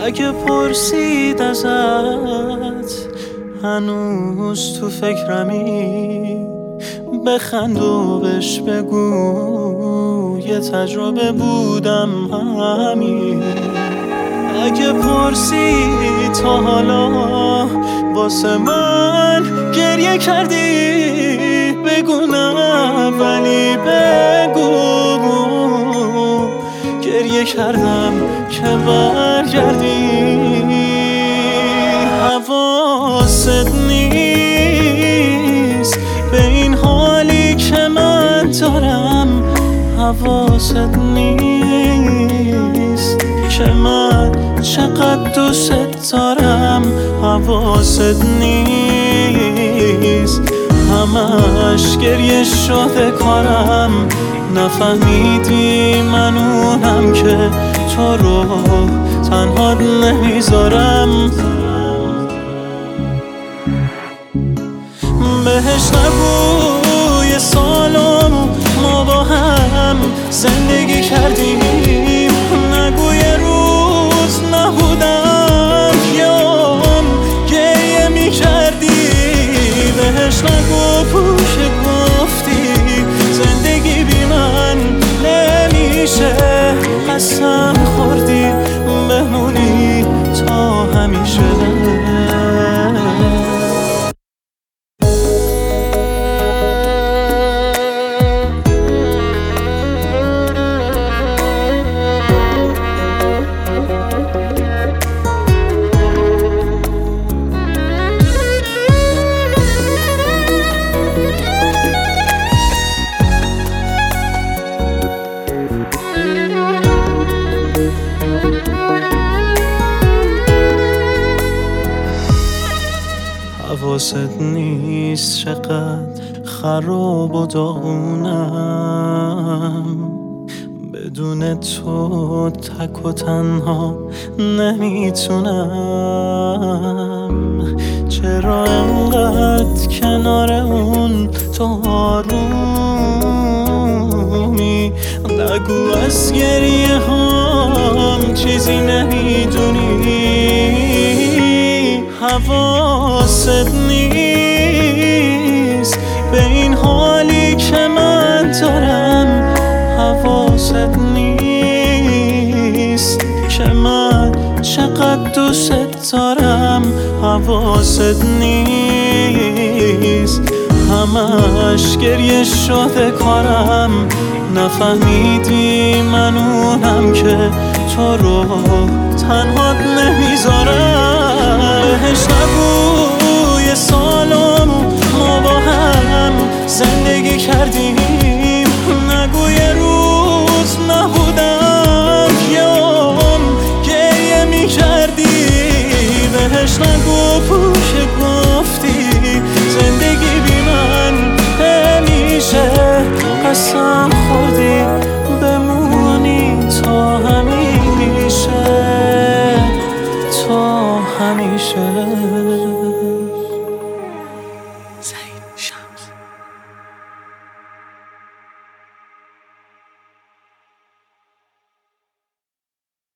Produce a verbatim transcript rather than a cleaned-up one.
اگه پرسید ازت هنوز تو فکرمی، بخند و بهش بگو یه تجربه بودم همین. اگه پرسید تا حالا واسه من گریه کردی، بگو نه ولی بگو گریه کردم که برگردی. حواست نیست به این حالی که من دارم، حواست نیست که من چقدر دوست دارم، حواست نیست همش گریه شده کارم. نفهمیدی من اونم که تو رو تنها نمیذارم. بهش نگو یه سالم ما با هم زندگی کردیم، نگو یه روز نبودم یام گریه میکردی. بهش نگو که گفتی زندگی بی من نمیشه، قسم خوردی بمونی تا همیشه. حواست نیست چقدر خراب و داغونم، بدون تو تک و تنها نمیتونم. چرا انقدر کنار اون تو آرومی، نگو از گریه هم چیزی نمیدونی. حواست نیست به این حالی که من دارم، حواست نیست که من چقدر دوست دارم، حواست نیست همش گریه شده کارم. نفهمیدی من اونم که تو رو تنها نمیذارم. بهش نگو یه سالم ما با هم زندگی کردیم، نگو یه روز نبودم یام گریه میکردی. بهش نگو که گفتی زندگی بی من نمیشه، قسم خوردی بمونی تا همیشه، تا همیشه.